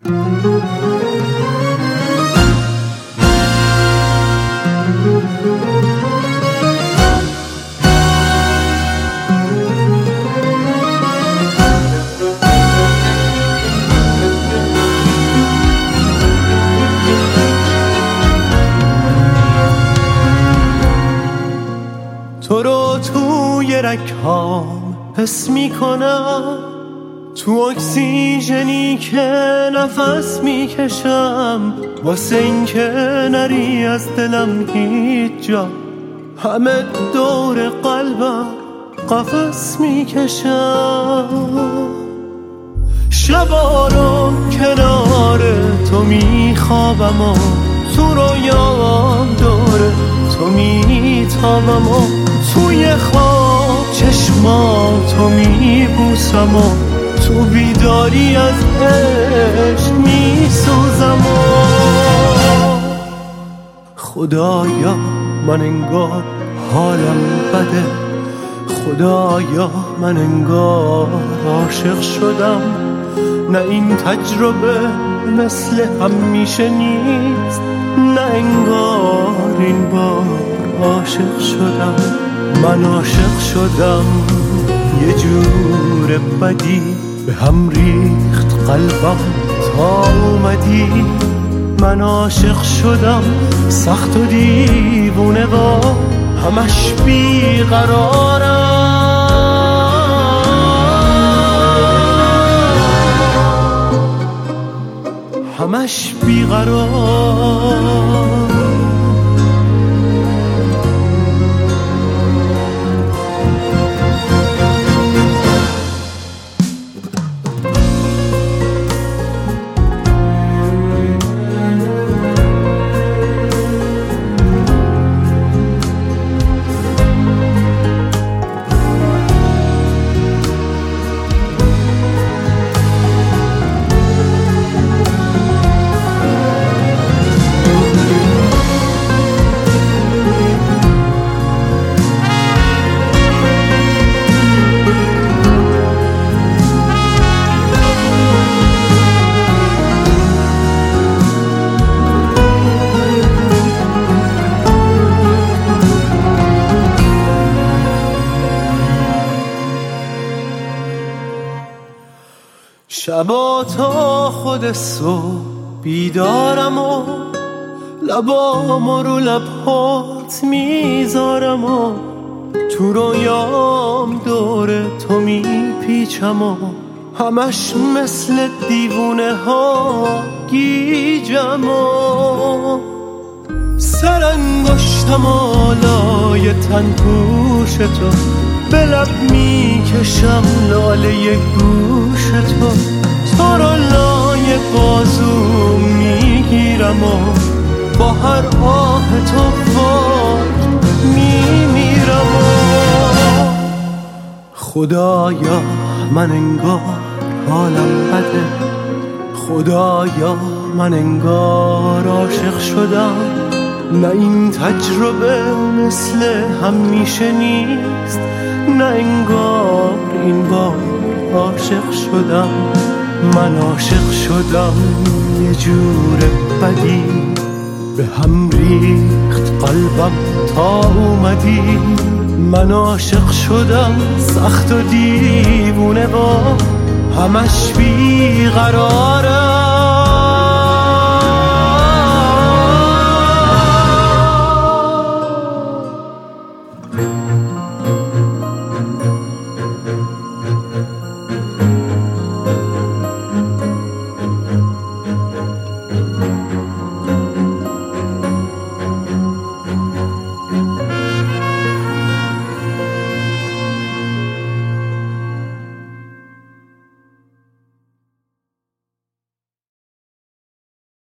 تو رو توی رگ‌هام حس میکنم، تو اکسیژنی که نفس میکشم، واسه این که نری از دلم هیچ جا، همه دور قلبم قفس میکشم. شبا رو کنار تو میخوابم و تو رویام دوره تو میتابم و توی خواب چشماتو میبوسم و تو بیداری از عشق میسوزم و خدایا من انگار حالم بده، خدایا من انگار عاشق شدم، نه این تجربه مثل همیشه نیست، نه انگار این بار عاشق شدم. من عاشق شدم، یه جور بدی به هم ریخت قلبم تا اومدی. من عاشق شدم سخت و دیوونه با همش بیقرارم، همش بیقرار. شبا تا خود صبح بیدارم و لبامو رو لبهات میذارم و تو رویام دور تو میپیچم و همش مثل دیوونه ها گیجم و سرانگشتم آلای تن پوش تو، به لب میکشم لاله گوش تو، تو رو لای بازو میگیرم و با هر آه تو فاک میمیرم و خدایا من انگار حالم بده، خدایا من انگار عاشق شدم، نه این تجربه مثل همیشه نیست، نه انگار این بار عاشق شدم. من عاشق شدم، یه جور بدی به هم ریخت قلبم تا اومدی. من عاشق شدم سخت و دیوونه با همش بیقرارم.